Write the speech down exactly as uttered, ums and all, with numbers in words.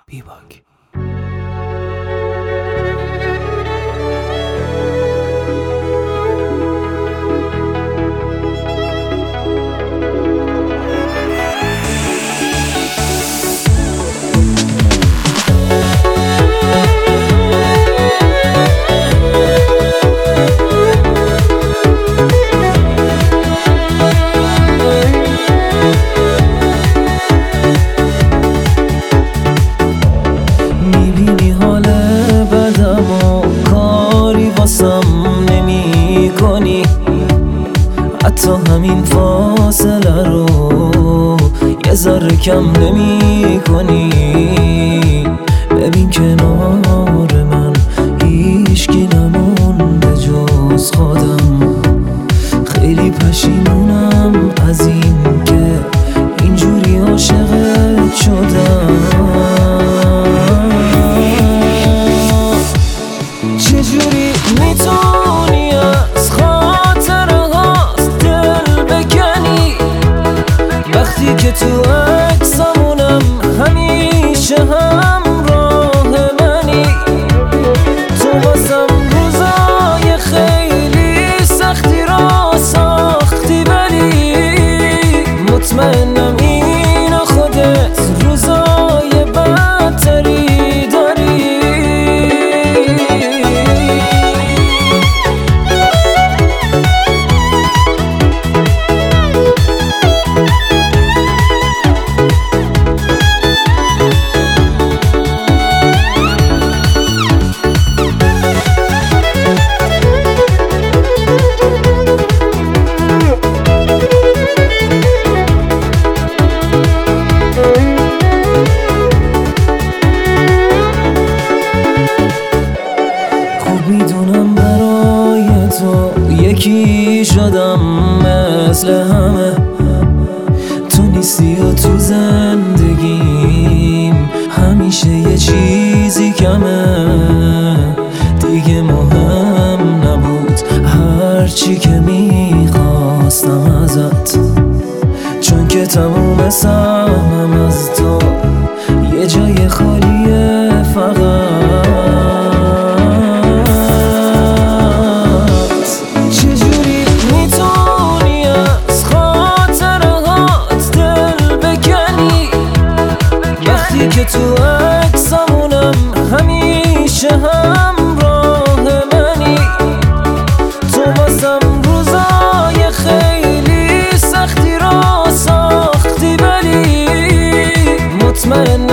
بیباک. نمی کنی حتی همین فاصله رو یه ذره کم نمی کنی. ببین کنار من هیچکی نمونده جز خودم. خیلی پشیمونم از این که اینجوری عاشقت شدم. چجوری میتونی از خاطره هاست دل بکنی وقتی که تو عکسمونم همیشه همراه منی؟ تو واسم روزای خیلی سختی را ساختی ولی مطمئنم اینو خودت روزای بدتری داری. میدونم برای تو یکی شدم مثل همه. تو نیستی و تو زندگیم همیشه یه چیزی کمه. دیگه مهم نبود هرچی که میخواستم ازت، چون که تموم سهمم از تو یه جای خالیه فقط. که تو عکسمونم همیشه همراه منی. تو واسم روزای خیلی سختی را ساختی ولی مطمئن